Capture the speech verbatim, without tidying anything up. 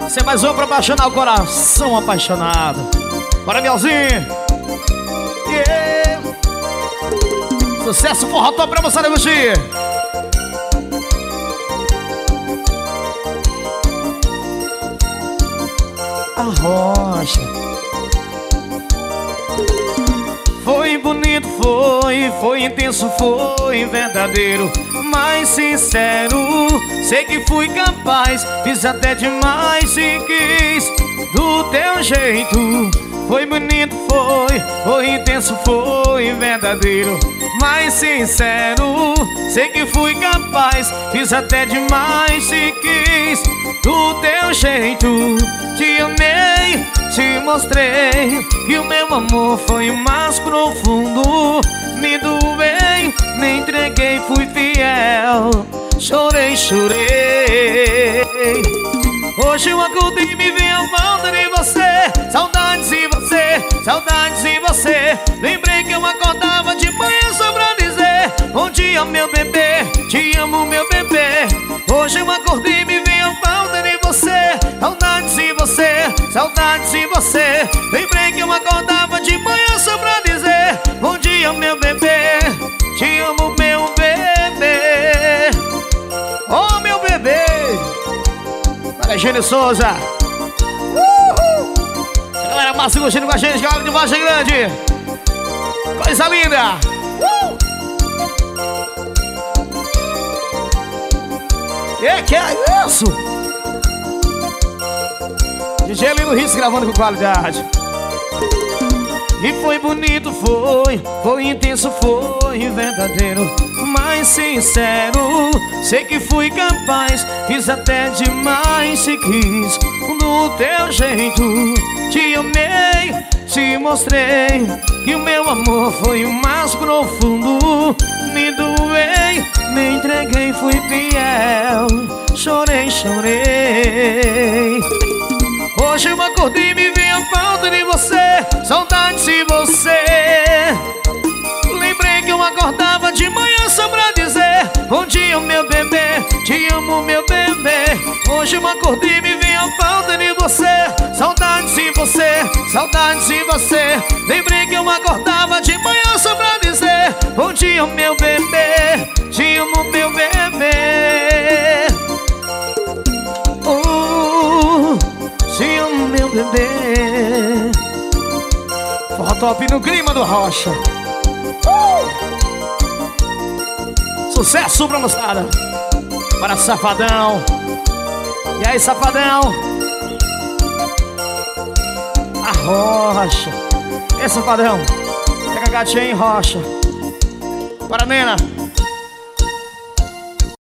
Você é mais um pra apaixonar o coração apaixonado. Bora, Mielzinho. Yeah. Sucesso, forró top pra moçada curtir. A rocha. Foi bonito, foi, foi intenso, foi verdadeiro, mais sincero. Sei que fui capaz, fiz até demais e quis do teu jeito. Foi bonito, foi, foi intenso, foi verdadeiro, mais sincero. Sei que fui capaz, fiz até demais e quis do teu jeito. Te amei, te mostrei que o meu amor foi o mais profundo. Me doei, me entreguei, fui fiel. Chorei, chorei. Hoje eu acordei e me vi a falta de você. Saudades de você, saudades de você. Lembrei que eu acordava de manhã só pra dizer bom dia, meu bebê, te amo, meu bebê. Hoje eu acordei e me vi a falta de você. Saudades de você, saudades de você. Lembrei que eu acordava de manhã só pra dizer bom dia, meu bebê, te amo, meu bebê. Oh, meu bebê. Para Gênio Souza. Uhul. Galera massa curtindo com a gente, galera de Vargem Grande. Coisa linda. Uh. E que é isso? D J Lino Hits gravando com qualidade. E foi bonito, foi, foi intenso, foi verdadeiro, mais sincero. Sei que fui capaz, fiz até demais e quis do teu jeito. Te amei, te mostrei que o meu amor foi o mais profundo. Me doei, me entreguei, fui fiel. Chorei, chorei. Hoje eu acordei e me vi a falta de você. Saudades de você. Lembrei que eu acordava de manhã só pra dizer bom dia, meu bebê, te amo, meu bebê. Hoje eu acordei e me vi a falta de você. Saudades de você, saudades de você. Lembrei que eu acordava de manhã só pra dizer bom dia, meu bebê, te amo, meu bebê. Oh, te amo, meu bebê. Forró top no clima do Rocha. uh! Sucesso pra moçada. Para Safadão. E aí, Safadão? A Rocha. E Safadão? Pega a gatinha em Rocha. Para Nena.